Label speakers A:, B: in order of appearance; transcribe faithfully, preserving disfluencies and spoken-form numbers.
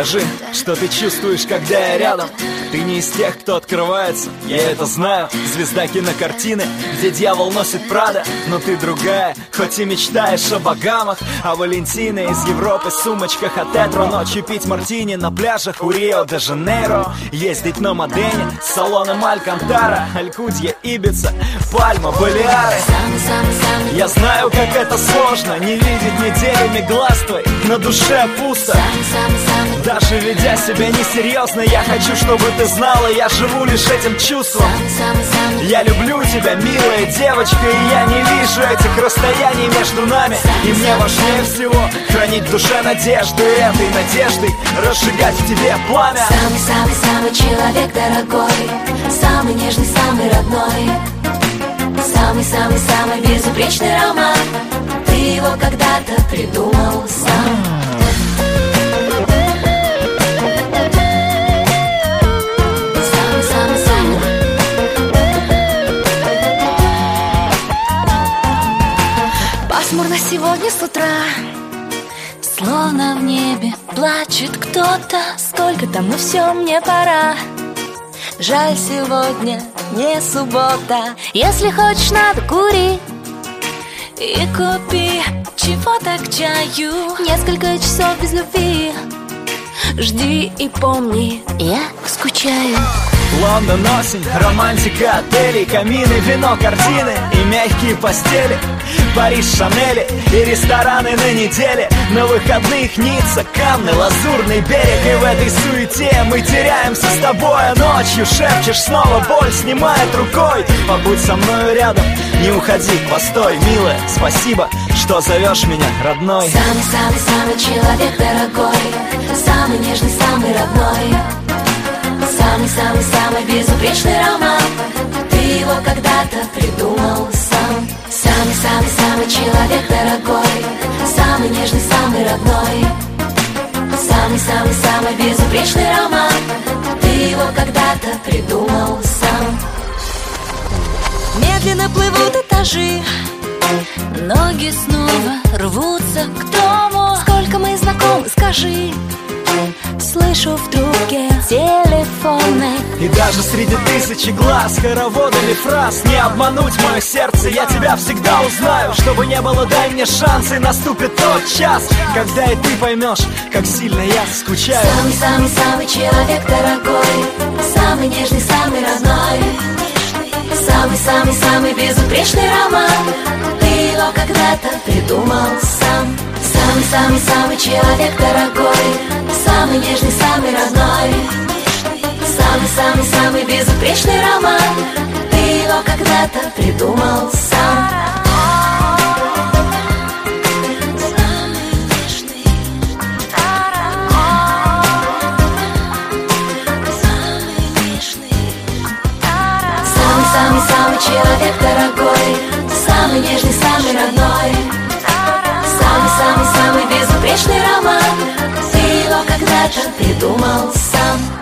A: Скажи, что ты чувствуешь, когда я рядом. Ты не из тех, кто открывается, я это знаю. Звезда кинокартины, где дьявол носит Прада. Но ты другая, хоть и мечтаешь о Багамах, о Валентине из Европы, сумочках от Этро. Ночью пить мартини на пляжах у Рио-де-Жанейро. Ездить на Модене с салоном Алькантара, Алькудья, Ибица, Пальма, Балеары. Я знаю, как это сложно, не видеть неделями глаз твой, на душе пусто. Даже ведя себя несерьезно, я хочу, чтобы ты знала, я живу лишь этим чувством. Я люблю тебя, милая девочка, и я не вижу этих расстояний между нами. И мне важнее всего хранить в душе надежду, и этой надеждой разжигать в тебе пламя.
B: Самый-самый-самый человек дорогой, самый нежный, самый родной, самый-самый-самый безупречный роман. Ты его когда-то придумал сам.
C: Пасмурно сегодня с утра, словно в небе плачет кто-то. Сколько там, и все, мне пора. Жаль, сегодня не суббота. Если хочешь, надо кури и купи чего-то к чаю. Несколько часов без любви. Жди и помни, я скучаю.
A: Лондон, осень, романтика, отели, камины, вино, картины и мягкие постели. Париж, Шанели и рестораны на неделе. На выходных Ницца, Канны, Лазурный берег. И в этой суете мы теряемся с тобой. А ночью шепчешь снова, боль снимает рукой. Побудь со мною рядом, не уходи, постой, милая. Спасибо, что зовешь меня родной.
B: Самый-самый-самый человек дорогой, самый нежный, самый родной, самый-самый-самый безупречный роман. Ты его когда-то придумал сам. Самый-самый-самый человек дорогой, самый нежный, самый родной, самый-самый-самый безупречный роман. Ты его когда-то придумал сам.
C: Медленно плывут этажи, ноги снова рвутся к дому. Сколько мы знакомы, скажи. Слышу в трубке телефона.
A: И даже среди тысячи глаз, хороводами фраз, не обмануть мое сердце, я тебя всегда узнаю. Чтобы не было, дай мне шанс, и наступит тот час, когда и ты поймешь, как сильно я скучаю.
B: Самый-самый-самый человек дорогой, самый нежный, самый родной, самый-самый-самый безупречный роман. Ты его когда-то придумал сам. Самый-самый-самый человек дорогой, самый нежный, самый родной, самый-самый-самый безупречный роман. Ты его когда-то придумал сам. Самый-самый-самый человек дорогой, самый нежный, самый родной, самый-самый-самый безупречный роман. Ты его когда-то придумал сам.